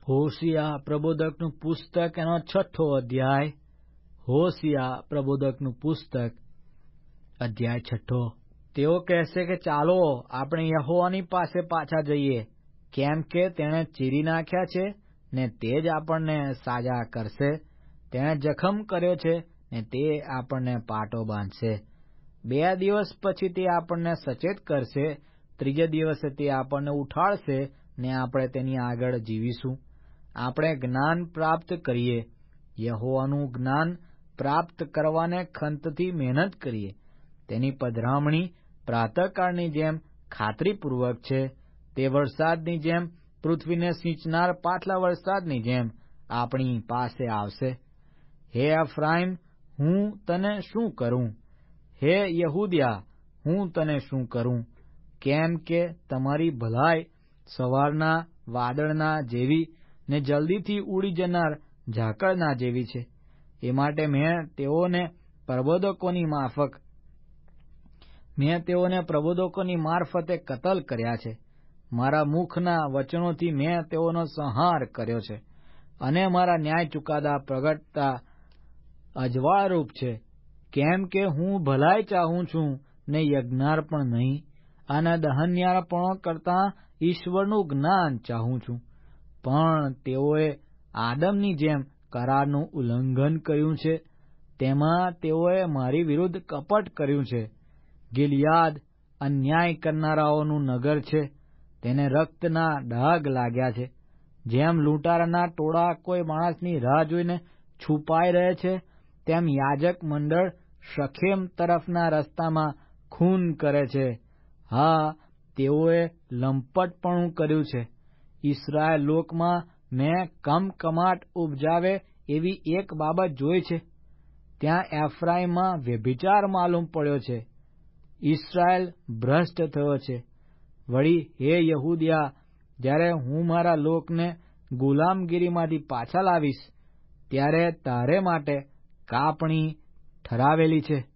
હોશિયા પ્રબોધકનું પુસ્તક એનો 6થો અધ્યાય. હોશિયા પ્રબોધકનું પુસ્તક અધ્યાય 6. તેઓ કહેશે કે ચાલો આપણે યહોવાની પાસે પાછા જઈએ, કેમ કે તેણે ચીરી નાખ્યા છે ને તે જ આપણને સાજા કરશે. તેણે જખમ કર્યો છે ને તે આપણને પાટો બાંધશે. 2 દિવસ પછી તે આપણને સચેત કરશે, ત્રીજે દિવસે તે આપણને ઉઠાડશે ને આપણે તેની આગળ જીવીશું. આપણે જ્ઞાન પ્રાપ્ત કરીએ, યહોવાનું જ્ઞાન પ્રાપ્ત કરવાને ખંતથી મહેનત કરીએ. તેની પધરામણી પ્રાતઃકાળની જેમ ખાતરીપૂર્વક છે. તે વરસાદની જેમ, પૃથ્વીને સિંચનાર પાછલા વરસાદની જેમ આપણી પાસે આવશે. હે એફ્રાઈમ, હું તને શું કરું? હે યહૂદા, હું તને શું કરું? કેમ કે તમારી ભલાઈ સવારના વાદળના જેવી ને જલ્દીથી ઉડી જનાર ઝાકળના જેવી છે. એ માટે મેં તેઓને પ્રબોધકોની મારફતે કતલ કર્યા છે. મારા મુખના વચનોથી મેં તેઓનો સંહાર કર્યો છે, અને મારા ન્યાય ચુકાદા પ્રગટતા અજવાળરૂપ છે. કેમ કે હું ભલાઈ ચાહું છું ને યજ્ઞાર્પણ નહીં, અને દહનયાર્પણો કરતાં ઈશ્વરનું જ્ઞાન ચાહું છું. પણ તેઓએ આદમની જેમ કરારનું ઉલ્લંઘન કર્યું છે. તેમાં તેઓએ મારી વિરુદ્ધ કપટ કર્યું છે. ગિલિયાદ અન્યાય કરનારાઓનું નગર છે. તેને રક્તના ડાઘ લાગ્યા છે. જેમ લૂંટારાના ટોળા કોઈ માણસની રાહ જોઈને છુપાઈ રહે છે, તેમ યાજક મંડળ શખેમ તરફના રસ્તામાં ખૂન કરે છે. હા, તેઓએ લંપટપણું કર્યું છે. ઇસ્રાયેલ લોકમાં મેં કમકમાટ ઉપજાવે એવી એક બાબત જોઈ છે. ત્યાં એફ્રાઈમમાં વ્યભિચાર માલુમ પડ્યો છે. ઇસ્રાયેલ ભ્રષ્ટ થયો છે. વળી હે યહૂદા, જ્યારે હું મારા લોકને ગુલામગીરીમાંથી પાછા લાવીશ, ત્યારે તારે માટે કાપણી ઠરાવેલી છે.